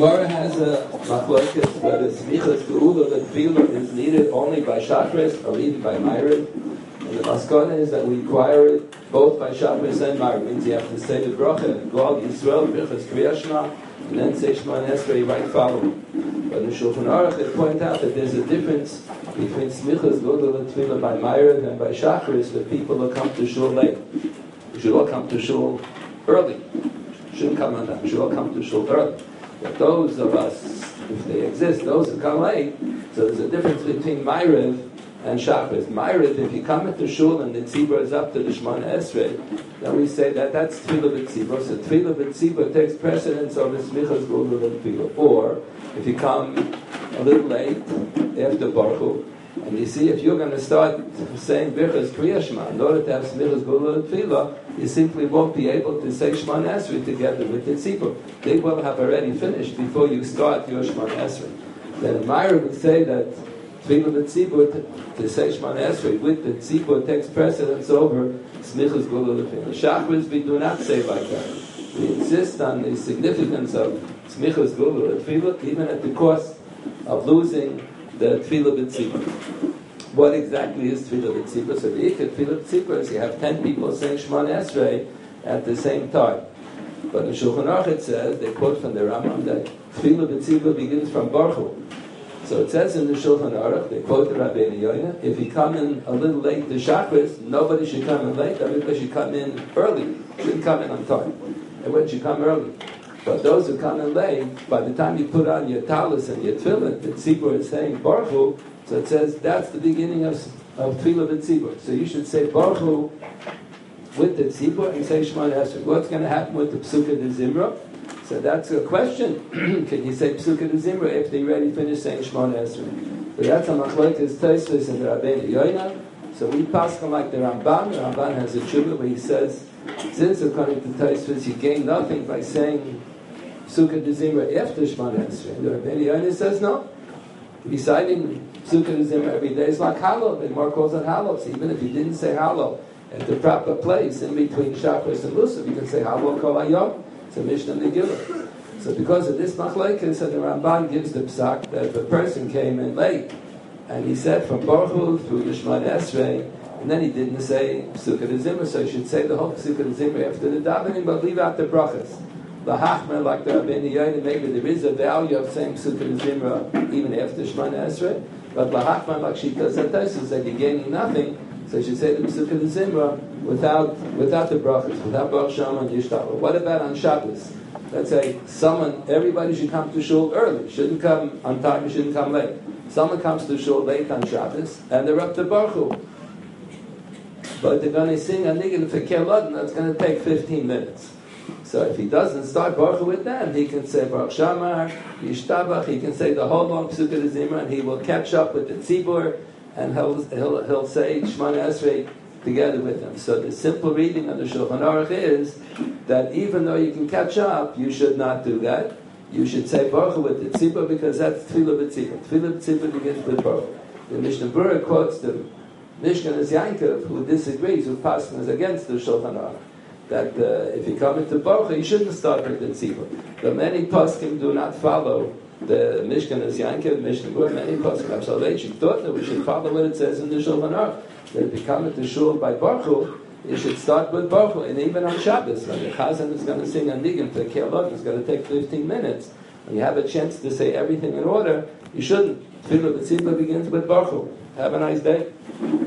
Gemara has a machlokes whether smichas geula letfila is needed only by Shachris or even by Ma'ariv. And the maskana is that we require it both by Shachris and Ma'ariv. Means you have to say the bracha, Glal Yisrael, Birchas Kriya Shema, and then say Shema Esrei right following. But in the Shulchan Aruch they point out that there's a difference between smichas geula letfila by Ma'ariv and by Shachris that people will come to shul late. You should all come to shul early. Shouldn't come on time. Should all come to shul early. But those of us, if they exist, those who come late, so there's a difference between Ma'ariv and Shachris. Ma'ariv, if you come into shul and the tzibur is up to the Shemona Esrei, then we say that that's Tefillah b'tzibur. So Tefillah b'tzibur takes precedence over Smichas geula letfila. Or, if you come a little late, after Baruch Hu, and you see, if you're going to start saying Birchas Kriya Shema in order to have Smichas geula letfila, you simply won't be able to say Shemona Esrei together with the tzibur. They will have already finished before you start your Shemona Esrei. Then Ma'ariv would say that Tefillah b'tzibur to say Shemona Esrei with the tzibur takes precedence over Smichas geula letfila. Shachris, we do not say like that. We insist on the significance of Smichas geula letfila, even at the cost of losing the Tefillah b'tzibur. What exactly is Tefillah b'tzibur? So the Ikar Tefillah b'tzibur is you have 10 people saying Shemona Esrei at the same time. But in Shulchan Aruch it says, they quote from the Rambam, that Tefillah b'tzibur begins from Baruch Hu. So it says in the Shulchan Aruch, they quote the Rabbeinu Yoina, if you come in a little late to Shachris, nobody should come in late, everybody should come in early, shouldn't come in on time. Everyone should come early. But those who come in late, by the time you put on your talis and your tefillin, the tzibur is saying Baruch Hu, so it says that's the beginning of tefillah b'tzibur. So you should say Baruch Hu with the tzibur and say Shemona Esrei. What's going to happen with the Psukkah de Zimra? So that's a question. Can you say Psukkah de Zimra if they already finished saying Shemona Esrei? So that's a machlokes Tosfos and the Rabbeinu Yoina. So we pass on like the Ramban. The Ramban has a tshuva where he says, since according to Tosfos you gain nothing by saying Psukkah de Zimra after Shemona Esrei. The Rabbeinu Yoina says no. Reciting Psukkah de Zimra every day is like Hallel. The Gemara calls it Hallel. So even if you didn't say Hallel at the proper place in between Shachris and Musaf, you can say Hallel Kol Hayom. It's a Mishnah Megillah. So because of this machlokes, the Ramban gives the psak that if a person came in late and he said from Baruch Hu through the Shemona Esrei, and then he didn't say Psukkah de Zimra, so he should say the whole Psukkah de Zimra after the davening, but leave out the brachas. The Hachmer, like the Rabbeinu Yoina, maybe there is a value of saying Psukkah de Zimra even after Shemona Esrei, but the Hachmer, like she does at Tosfos, that you're gaining nothing, so you should say the Psukkah de Zimra without the brachas, without Baruch Shem and Yishtachar. What about on Shabbos? Let's say everybody should come to shul early. Shouldn't come on time, shouldn't come late. Someone comes to shul late on Shabbos, and they're up to Baruch Hu. But they're going to sing a niggun for Kelad, that's going to take 15 minutes. So if he doesn't start Baruch Hu with them, he can say Baruch Shamar, Yishtabach, he can say the whole long Psukkah de Zimra, and he will catch up with the Tzibur, and he'll say Shemona Esrei together with them. So the simple reading of the Shulchan Aruch is that even though you can catch up, you should not do that. You should say Baruch Hu with the Tzibur, because that's Tefillah b'tzibur. Tefillah b'tzibur begins with Baruch Hu. The Mishnah Berurah quotes the Mishkan Yankov, who disagrees, who passes against the Shulchan Aruch, that if you come into Baruch Hu, you shouldn't start with the Tzibur. But many poskim do not follow the Mishkan Yankov, Mishnah Berurah. Many poskim have Soloveitchik thought that we should follow what it says in the Shulchan Aruch, that if you come into shul by Baruch Hu, you should start with Baruch Hu. And even on Shabbos, when the Chazan is going to sing a niggun for Kelad, it's going to take 15 minutes, and you have a chance to say everything in order, you shouldn't. Tefillah b'tzibur begins with Baruch Hu. Have a nice day.